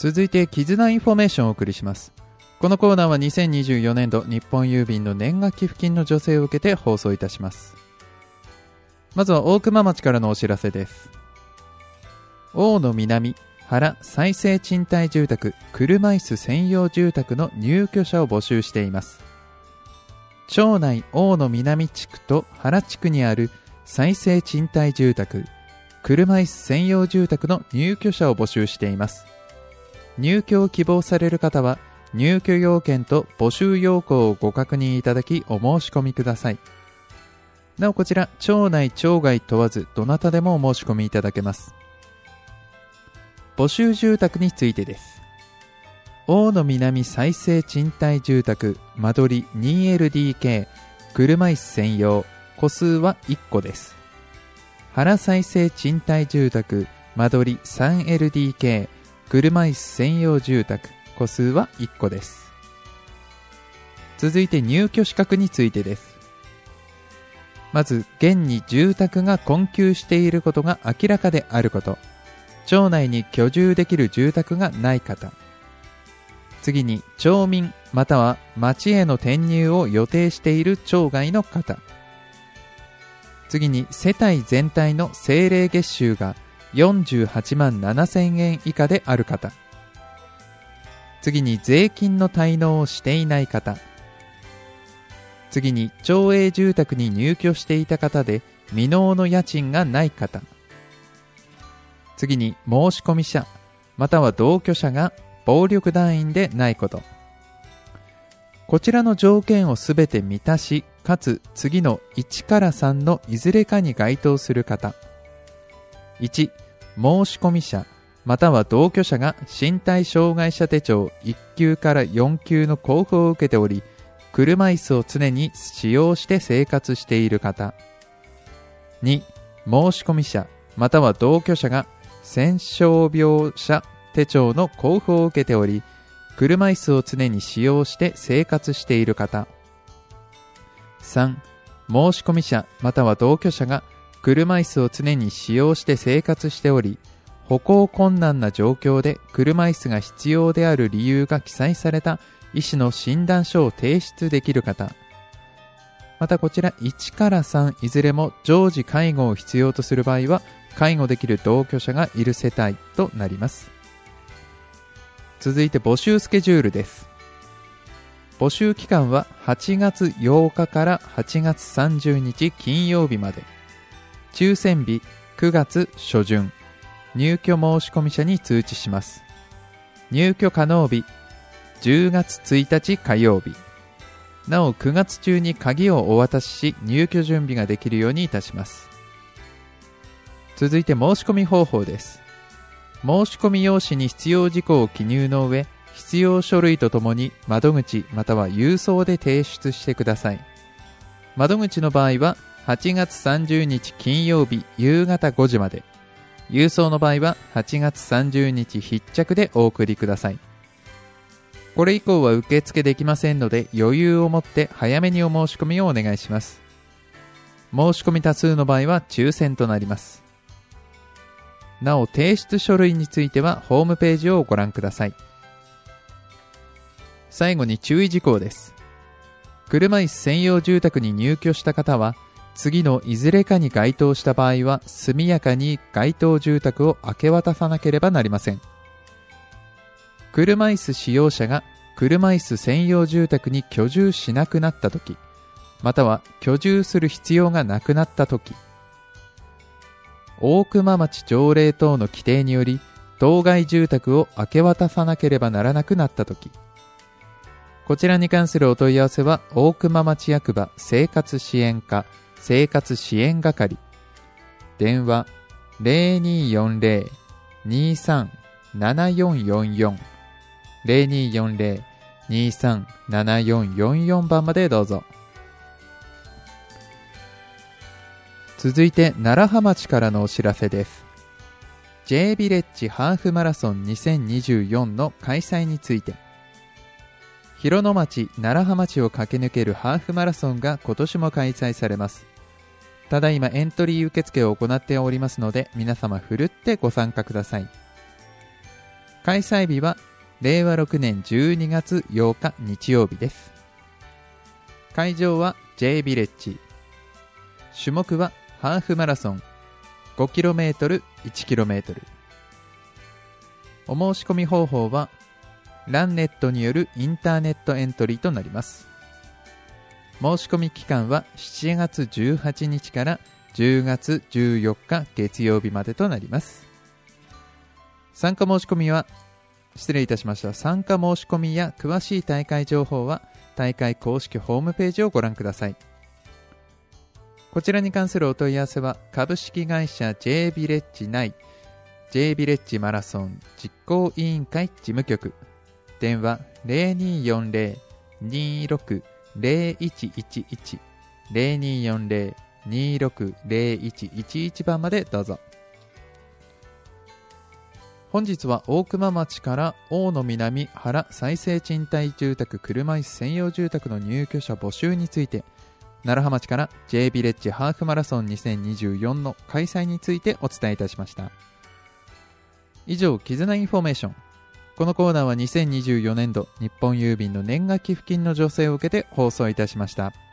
続いて絆インフォメーションをお送りします。このコーナーは2024年度日本郵便の年賀寄付金の助成を受けて放送いたします。まずは大熊町からのお知らせです。大野南原再生賃貸住宅車椅子専用住宅の入居者を募集しています。町内大野南地区と原地区にある再生賃貸住宅車椅子専用住宅の入居者を募集しています。入居を希望される方は入居要件と募集要項をご確認いただきお申し込みください。なおこちら町内町外問わずどなたでもお申し込みいただけます。募集住宅についてです。大野南再生賃貸住宅間取り 2LDK 車椅子専用戸数は1戸です。原再生賃貸住宅間取り 3LDK 車椅子専用住宅戸数は1戸です。続いて入居資格についてです。まず現に住宅が困窮していることが明らかであること、町内に居住できる住宅がない方、次に町民または町への転入を予定している町外の方、次に世帯全体の政令月収が48万7000円以下である方、次に税金の滞納をしていない方、次に町営住宅に入居していた方で未納の家賃がない方、次に申込者または同居者が暴力団員でないこと。こちらの条件をすべて満たし、かつ次の1から3のいずれかに該当する方。1、申込者または同居者が身体障害者手帳1級から4級の交付を受けており、車椅子を常に使用して生活している方。2、申込者または同居者が戦傷病者手帳の交付を受けており、車椅子を常に使用して生活している方。3、申込者または同居者が車椅子を常に使用して生活しており、歩行困難な状況で車椅子が必要である理由が記載された医師の診断書を提出できる方。またこちら1から3いずれも常時介護を必要とする場合は介護できる同居者がいる世帯となります。続いて募集スケジュールです。募集期間は8月8日から8月30日金曜日まで。抽選日9月初旬。入居申込者に通知します。入居可能日10月1日火曜日。なお9月中に鍵をお渡しし入居準備ができるようにいたします。続いて申し込み方法です。申し込み用紙に必要事項を記入の上、必要書類とともに窓口または郵送で提出してください。窓口の場合は8月30日金曜日夕方5時まで、郵送の場合は8月30日必着でお送りください。これ以降は受付できませんので余裕を持って早めにお申し込みをお願いします。申し込み多数の場合は抽選となります。なお提出書類についてはホームページをご覧ください。最後に注意事項です。車椅子専用住宅に入居した方は次のいずれかに該当した場合は速やかに該当住宅を明け渡さなければなりません。車椅子使用者が車椅子専用住宅に居住しなくなったとき、または居住する必要がなくなったとき、大熊町条例等の規定により当該住宅を明け渡さなければならなくなったとき、こちらに関するお問い合わせは大熊町役場生活支援課生活支援係、電話 0240-237444 0240-237444 番までどうぞ。続いて楢葉町からのお知らせです。 J ヴィレッジハーフマラソン2024の開催について、広野町楢葉町を駆け抜けるハーフマラソンが今年も開催されます。ただいまエントリー受付を行っておりますので皆様ふるってご参加ください。 開催日は令和6年12月8日日曜日です。会場は J ビレッジ。種目はハーフマラソン 5km、1km。お申し込み方法はランネットによるインターネットエントリーとなります。申し込み期間は7月18日から10月14日月曜日までとなります。参加申し込みや詳しい大会情報は大会公式ホームページをご覧ください。こちらに関するお問い合わせは株式会社 J ビレッジ内 J ビレッジマラソン実行委員会事務局、電話 0240-260111 0240-260111 番までどうぞ。本日は大熊町から大野南原再生賃貸住宅車椅子専用住宅の入居者募集について、楢葉町から J ビレッジハーフマラソン2024の開催についてお伝えいたしました。以上、絆インフォメーション。このコーナーは2024年度日本郵便の年賀寄付金の助成を受けて放送いたしました。